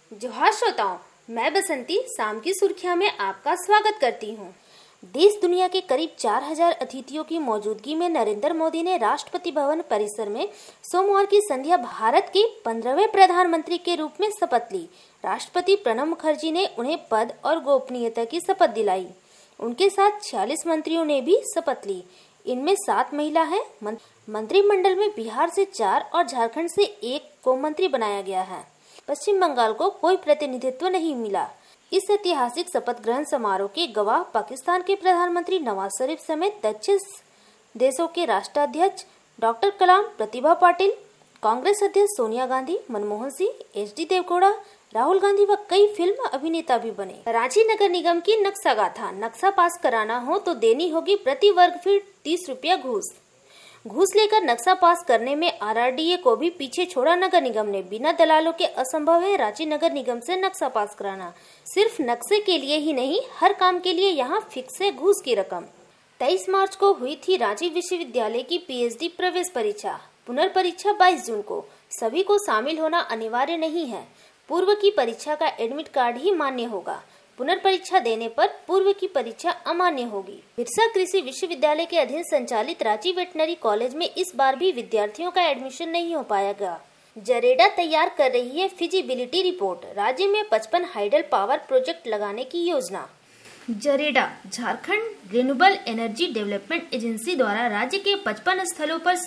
जोहार श्रोताओं, मैं बसंती शाम की सुर्खियां में आपका स्वागत करती हूं। देश दुनिया के करीब 4000 अतिथियों की मौजूदगी में नरेंद्र मोदी ने राष्ट्रपति भवन परिसर में सोमवार की संध्या भारत के 15वें प्रधानमंत्री के रूप में शपथ ली। राष्ट्रपति प्रणब मुखर्जी ने उन्हें पद और गोपनीयता की शपथ दिलाई। उनके साथ 46 मंत्रियों ने भी शपथ ली। इनमें 7 महिला हैं। मंत्रिमंडल में बिहार से 4 और झारखंड से 1 को मंत्री बनाया गया है। पश्चिम बंगाल को कोई प्रतिनिधित्व नहीं मिला। इस ऐतिहासिक शपथ ग्रहण समारोह के गवाह पाकिस्तान के प्रधानमंत्री नवाज शरीफ समेत 26 देशों के राष्ट्राध्यक्ष डॉक्टर कलाम, प्रतिभा पाटिल, कांग्रेस अध्यक्ष सोनिया गांधी, मनमोहन सिंह, एच डी देवगौड़ा, राहुल गांधी व कई फिल्म अभिनेता भी बने। रांची नगर निगम की नक्शा गाथा। नक्शा पास कराना हो तो देनी होगी प्रति वर्ग फीट 30 रुपया घूस। घूस लेकर नक्शा पास करने में आरआरडीए को भी पीछे छोड़ा नगर निगम ने। बिना दलालों के असंभव है रांची नगर निगम से नक्शा पास कराना। सिर्फ नक्शे के लिए ही नहीं, हर काम के लिए यहाँ फिक्स है घूस की रकम। 23 मार्च को हुई थी रांची विश्वविद्यालय की पीएचडी प्रवेश परीक्षा। पुनर्परीक्षा 22 जून को। सभी को शामिल होना अनिवार्य नहीं है। पूर्व की परीक्षा का एडमिट कार्ड ही मान्य होगा। पुनर्परीक्षा देने पर पूर्व की परीक्षा अमान्य होगी। बिरसा कृषि विश्वविद्यालय के अधीन संचालित रांची वेटनरी कॉलेज में इस बार भी विद्यार्थियों का एडमिशन नहीं हो पाएगा। जरेडा तैयार कर रही है फिजिबिलिटी रिपोर्ट। राज्य में 55 हाइडल पावर प्रोजेक्ट लगाने की योजना। JREDA Jharkhand renewable energy development agency द्वारा राज्य के 55 स्थलों पर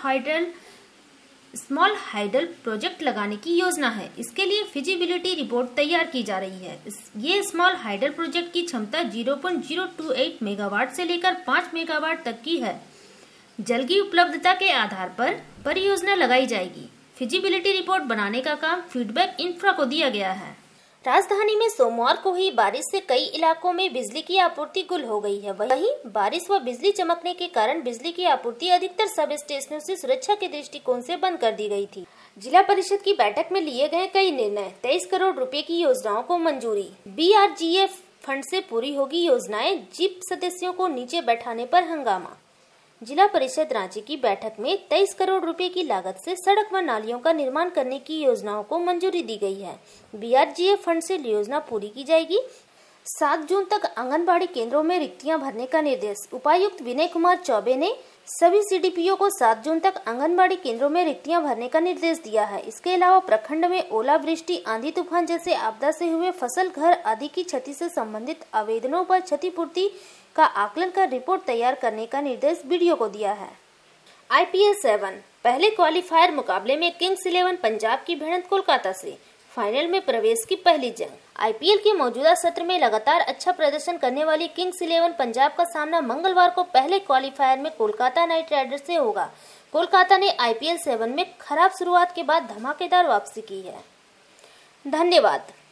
स्मॉल हाइडल प्रोजेक्ट लगाने की योजना है। इसके लिए फिजिबिलिटी रिपोर्ट तैयार की जा रही है। ये स्मॉल हाइडल प्रोजेक्ट की क्षमता 0.028 मेगावाट से लेकर 5 मेगावाट तक की है। जल की उपलब्धता के आधार पर परियोजना लगाई जाएगी। फिजिबिलिटी रिपोर्ट बनाने का काम फीडबैक इंफ्रा को दिया गया है। राजधानी में सोमवार को हुई बारिश से कई इलाकों में बिजली की आपूर्ति गुल हो गई है। वहीं बारिश व बिजली चमकने के कारण बिजली की आपूर्ति अधिकतर सब स्टेशनों से सुरक्षा के दृष्टिकोण से बंद कर दी गई थी। जिला परिषद की बैठक में लिए गए कई निर्णय। 23 करोड़ रुपए की योजनाओं को मंजूरी। बीआरजीएफ फंड से पूरी होगी योजनाएं। जीप सदस्यों को नीचे बैठाने पर हंगामा। जिला परिषद रांची की बैठक में 23 करोड़ रुपए की लागत से सड़क व नालियों का निर्माण करने की योजनाओं को मंजूरी दी गई है। बीआरजीएफ फंड से योजना पूरी की जाएगी। 7 जून तक आंगनबाड़ी केंद्रों में रिक्तियां भरने का निर्देश। उपायुक्त विनय कुमार चौबे ने सभी सीडीपीओ को 7 जून तक आंगनबाड़ी केंद्रों में रिक्तियां भरने का निर्देश दिया है। इसके अलावा प्रखंड में ओलावृष्टि, आंधी तूफान जैसे आपदा से हुए फसल, घर आदि की क्षति से संबंधित आवेदनों पर क्षतिपूर्ति का आकलन कर रिपोर्ट तैयार करने का निर्देश बीडीओ को दिया है। आईपीएल 7 पहले क्वालिफायर मुकाबले में किंग्स 11 पंजाब की भिड़ंत कोलकाता से। फाइनल में प्रवेश की पहली जंग। आईपीएल के मौजूदा सत्र में लगातार अच्छा प्रदर्शन करने वाली किंग्स 11 पंजाब का सामना मंगलवार को पहले क्वालिफायर में कोलकाता नाइट राइडर्स से होगा। कोलकाता ने आईपीएल 7 में खराब शुरुआत के बाद धमाकेदार वापसी की है। धन्यवाद।